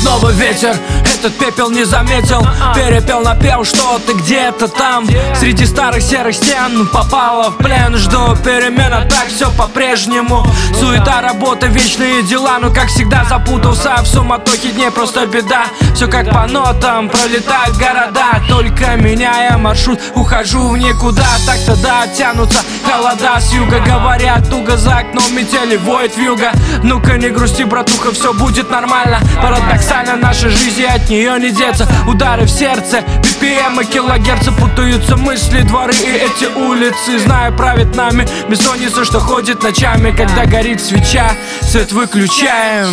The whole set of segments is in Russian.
снова ветер, этот пепел не заметил. Перепел напев, что ты где-то там среди старых серых стен попала в плен. Жду перемена, так все по-прежнему. Суета, работа, вечные дела. Но как всегда запутался в суматохе дней, просто беда. Все как по нотам, пролетают города. Только меняя маршрут, ухожу в никуда. Так-то да, тянутся холода с юга. Говорят, туго за окном метели, воет вьюга. Ну-ка не грусти, братуха, все будет нормально. Парадоксально, наша жизнь, и от нее не деться. Удары в сердце, BPM и килогерцы. Путаются мысли, дворы и эти улицы. Знаю, правит нами бессонница, что ходит ночами. Когда горит свеча, свет выключаем.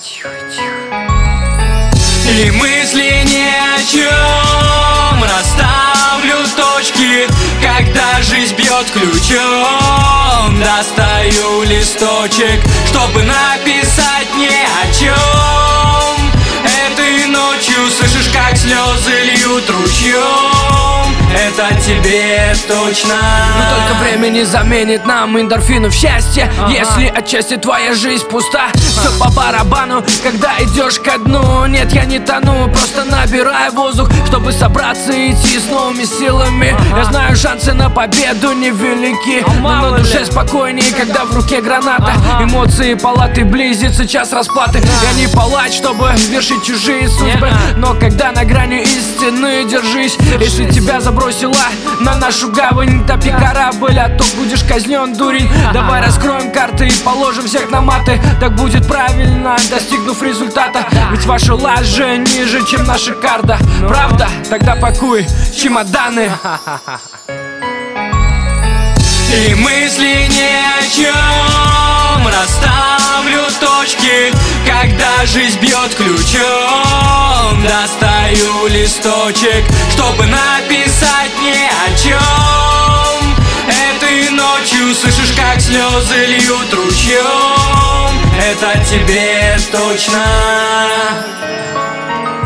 И мысли ни о чем, расставлю точки. Когда жизнь бьет ключом, достаю листочек, чтобы написать ни о чем. Этой ночью слышишь, как слезы льют ручьем. Это тебе точно. Но только время не заменит нам эндорфинов счастья. Если отчасти твоя жизнь пуста, все по барабану, когда идешь ко дну. Нет, я не тону, просто набираю воздух, чтобы собраться и идти с новыми силами. Я знаю, шансы на победу невелики, но на душе спокойнее, когда в руке граната. Эмоции палаты, близится час расплаты. Я не палач, чтобы вершить чужие судьбы, но когда на грани истины, держись. Если тебя забросила на нашу гавань, топи корабль, а то будешь казнен, дурень. Давай раскроем карты и положим всех на маты. Так будет правильно, достигнув результата. Ведь ваша лажа же ниже, чем наша карта. Правда? Тогда пакуй чемоданы. И мысли ни о чем, расставлю точки. Когда жизнь бьет ключом, достаю листочек, чтобы написать ни о чем. Этой ночью слышишь, как слезы льют ручьем. Это тебе точно.